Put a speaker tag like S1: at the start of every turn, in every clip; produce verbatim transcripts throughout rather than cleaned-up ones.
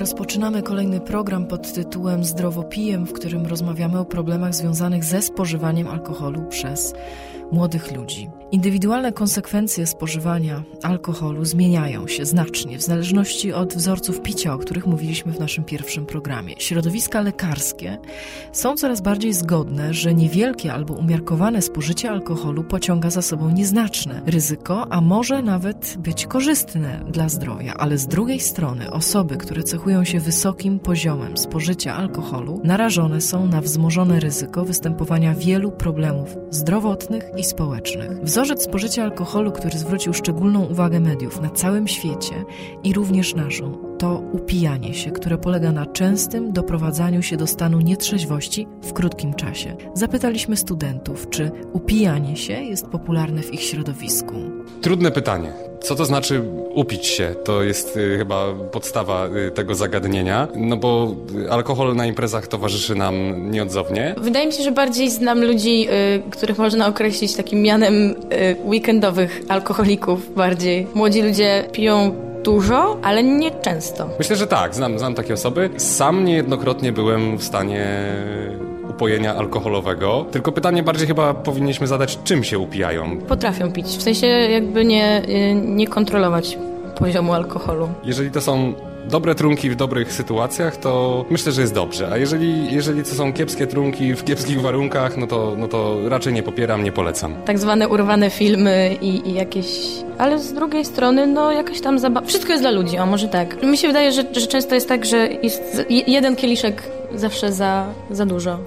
S1: Rozpoczynamy kolejny program pod tytułem Zdrowo pijem, w którym rozmawiamy o problemach związanych ze spożywaniem alkoholu przez młodych ludzi. Indywidualne konsekwencje spożywania alkoholu zmieniają się znacznie w zależności od wzorców picia, o których mówiliśmy w naszym pierwszym programie. Środowiska lekarskie są coraz bardziej zgodne, że niewielkie albo umiarkowane spożycie alkoholu pociąga za sobą nieznaczne ryzyko, a może nawet być korzystne dla zdrowia. Ale z drugiej strony osoby, które cechują się wysokim poziomem spożycia alkoholu, narażone są na wzmożone ryzyko występowania wielu problemów zdrowotnych i społecznych. Wzorzec spożycia alkoholu, który zwrócił szczególną uwagę mediów na całym świecie i również naszą, to upijanie się, które polega na częstym doprowadzaniu się do stanu nietrzeźwości w krótkim czasie. Zapytaliśmy studentów, czy upijanie się jest popularne w ich środowisku.
S2: Trudne pytanie. Co to znaczy upić się? To jest y, chyba podstawa y, tego zagadnienia, no bo alkohol na imprezach towarzyszy nam nieodzownie.
S3: Wydaje mi się, że bardziej znam ludzi, y, których można określić takim mianem y, weekendowych alkoholików bardziej. Młodzi ludzie piją dużo, ale nie często.
S2: Myślę, że tak, znam, znam takie osoby. Sam niejednokrotnie byłem w stanie upojenia alkoholowego, tylko pytanie bardziej chyba powinniśmy zadać, czym się upijają.
S3: Potrafią pić, w sensie jakby nie, nie kontrolować poziomu alkoholu.
S2: Jeżeli to są dobre trunki w dobrych sytuacjach, to myślę, że jest dobrze, a jeżeli, jeżeli to są kiepskie trunki w kiepskich warunkach, no to, no to raczej nie popieram, nie polecam.
S3: Tak zwane urwane filmy i, i jakieś... Ale z drugiej strony, no jakaś tam zabawa... Wszystko jest dla ludzi, a może tak. Mi się wydaje, że, że często jest tak, że jest jeden kieliszek zawsze za, za dużo.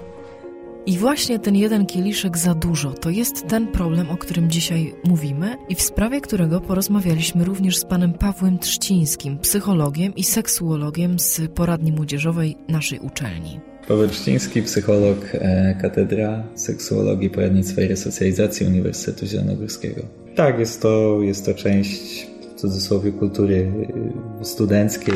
S1: I właśnie ten jeden kieliszek za dużo to jest ten problem, o którym dzisiaj mówimy i w sprawie którego porozmawialiśmy również z panem Pawłem Trzcińskim, psychologiem i seksuologiem z poradni młodzieżowej naszej uczelni.
S4: Paweł Trzciński, psycholog, katedra seksuologii, poradnictwa i resocjalizacji Uniwersytetu Zielonogórskiego. Tak, jest to, jest to część w cudzysłowie kultury studenckiej.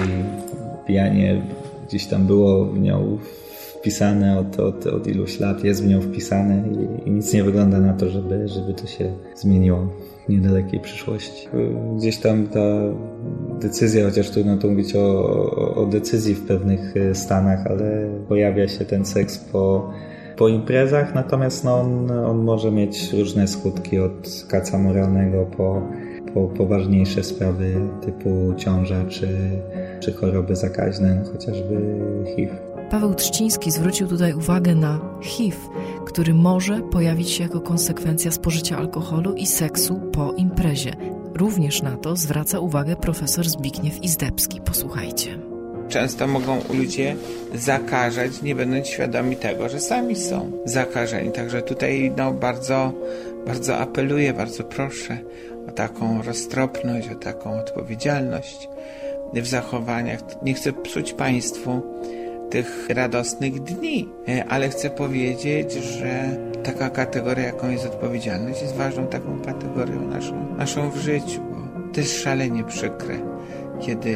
S4: Pijanie gdzieś tam było w nią wpisane od, od, od iluś lat, jest w nią wpisane i, i nic nie wygląda na to, żeby, żeby to się zmieniło w niedalekiej przyszłości. Gdzieś tam ta decyzja, chociaż trudno tu mówić o, o, o decyzji w pewnych stanach, ale pojawia się ten seks po, po imprezach, natomiast no, on, on może mieć różne skutki od kaca moralnego po, po poważniejsze sprawy typu ciąża czy, czy choroby zakaźne, no, chociażby H I V.
S1: Paweł Trzciński zwrócił tutaj uwagę na H I V, który może pojawić się jako konsekwencja spożycia alkoholu i seksu po imprezie. Również na to zwraca uwagę profesor Zbigniew Izdebski. Posłuchajcie.
S5: Często mogą ludzie zakażać, nie będąc świadomi tego, że sami są zakażeni. Także tutaj no, bardzo, bardzo apeluję, bardzo proszę o taką roztropność, o taką odpowiedzialność w zachowaniach. Nie chcę psuć Państwu tych radosnych dni, ale chcę powiedzieć, że taka kategoria, jaką jest odpowiedzialność, jest ważną taką kategorią naszą, naszą w życiu, bo to jest szalenie przykre, kiedy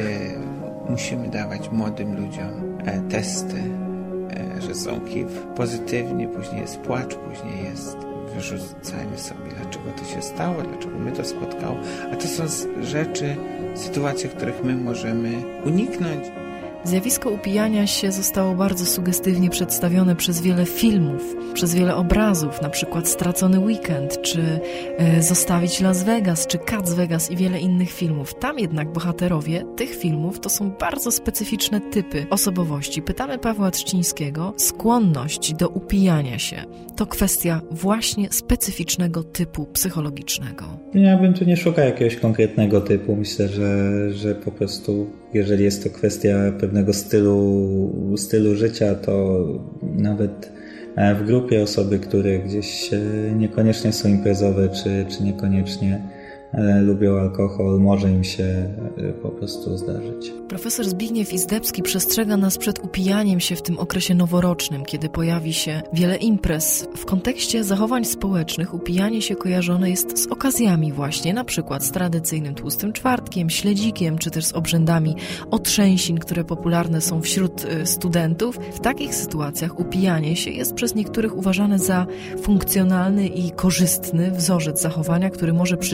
S5: musimy dawać młodym ludziom testy, że są H I V pozytywni, później jest płacz, później jest wyrzucanie sobie, dlaczego to się stało, dlaczego mnie to spotkało, a to są rzeczy, sytuacje, których my możemy uniknąć.
S1: Zjawisko upijania się zostało bardzo sugestywnie przedstawione przez wiele filmów, przez wiele obrazów, na przykład Stracony weekend, czy e, Zostawić Las Vegas, czy Cats Vegas i wiele innych filmów. Tam jednak bohaterowie tych filmów to są bardzo specyficzne typy osobowości. Pytamy Pawła Trzcińskiego, skłonność do upijania się to kwestia właśnie specyficznego typu psychologicznego.
S4: Ja bym tu nie szukał jakiegoś konkretnego typu. Myślę, że, że po prostu jeżeli jest to kwestia pewnego stylu, stylu życia, to nawet w grupie osoby, które gdzieś niekoniecznie są imprezowe, czy, czy niekoniecznie lubią alkohol, może im się po prostu zdarzyć.
S1: Profesor Zbigniew Izdebski przestrzega nas przed upijaniem się w tym okresie noworocznym, kiedy pojawi się wiele imprez. W kontekście zachowań społecznych upijanie się kojarzone jest z okazjami właśnie, na przykład z tradycyjnym tłustym czwartkiem, śledzikiem, czy też z obrzędami otrzęsin, które popularne są wśród studentów. W takich sytuacjach upijanie się jest przez niektórych uważane za funkcjonalny i korzystny wzorzec zachowania, który może przyczynić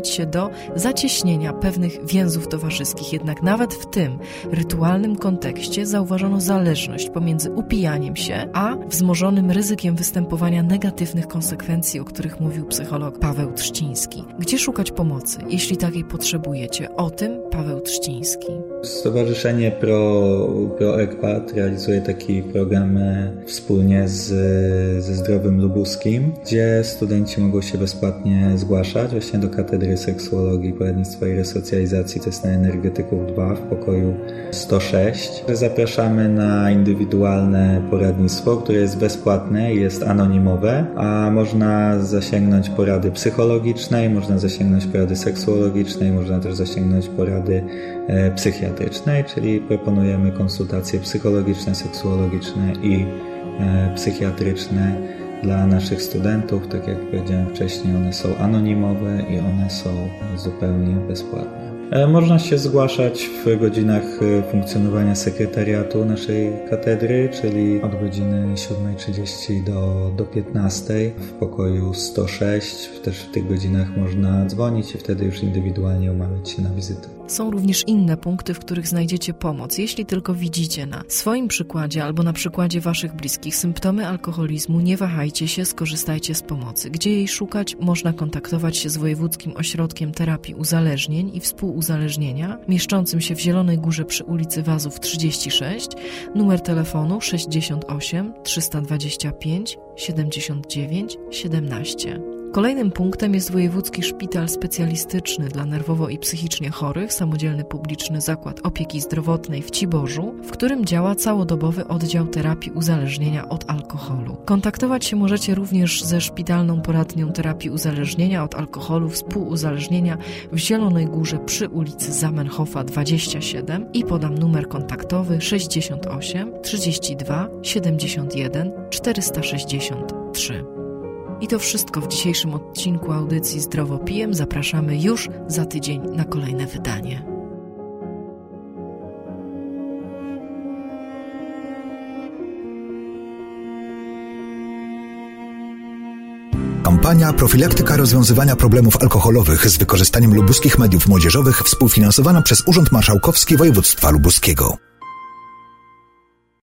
S1: skłonić się do zacieśnienia pewnych więzów towarzyskich. Jednak nawet w tym rytualnym kontekście zauważono zależność pomiędzy upijaniem się a wzmożonym ryzykiem występowania negatywnych konsekwencji, o których mówił psycholog Paweł Trzciński. Gdzie szukać pomocy, jeśli takiej potrzebujecie? O tym Paweł Trzciński.
S4: Stowarzyszenie Pro, Pro Ekpat realizuje taki program wspólnie z, ze Zdrowym Lubuskim, gdzie studenci mogą się bezpłatnie zgłaszać właśnie do Katedry Seksuologii, Poradnictwa i Resocjalizacji. To jest na Energetyków dwa w pokoju sto sześć. Zapraszamy na indywidualne poradnictwo, które jest bezpłatne i jest anonimowe, a można zasięgnąć porady psychologicznej, można zasięgnąć porady seksuologicznej, można też zasięgnąć porady e, psychiatrycznej, czyli proponujemy konsultacje psychologiczne, seksuologiczne i e, psychiatryczne dla naszych studentów. Tak jak powiedziałem wcześniej, one są anonimowe i one są zupełnie bezpłatne. Można się zgłaszać w godzinach funkcjonowania sekretariatu naszej katedry, czyli od godziny siódma trzydzieści do, do piętnastej w pokoju sto sześć. Też w tych godzinach można dzwonić i wtedy już indywidualnie umawiać się na wizytę.
S1: Są również inne punkty, w których znajdziecie pomoc. Jeśli tylko widzicie na swoim przykładzie albo na przykładzie waszych bliskich symptomy alkoholizmu, nie wahajcie się, skorzystajcie z pomocy. Gdzie jej szukać? Można kontaktować się z Wojewódzkim Ośrodkiem Terapii Uzależnień i Współuzależnienia, mieszczącym się w Zielonej Górze przy ulicy Wazów trzydzieści sześć, numer telefonu sześćdziesiąt osiem trzysta dwadzieścia pięć siedemdziesiąt dziewięć siedemnaście. Kolejnym punktem jest Wojewódzki Szpital Specjalistyczny dla nerwowo i psychicznie chorych, samodzielny publiczny zakład opieki zdrowotnej w Ciborzu, w którym działa całodobowy oddział terapii uzależnienia od alkoholu. Kontaktować się możecie również ze Szpitalną Poradnią Terapii Uzależnienia od alkoholu, współuzależnienia w Zielonej Górze przy ulicy Zamenhofa dwadzieścia siedem i podam numer kontaktowy sześćdziesiąt osiem trzydzieści dwa siedemdziesiąt jeden czterysta sześćdziesiąt trzy. I to wszystko w dzisiejszym odcinku audycji Zdrowo Pijem. Zapraszamy już za tydzień na kolejne wydanie.
S6: Kampania Profilaktyka rozwiązywania problemów alkoholowych z wykorzystaniem lubuskich mediów młodzieżowych współfinansowana przez Urząd Marszałkowski Województwa Lubuskiego.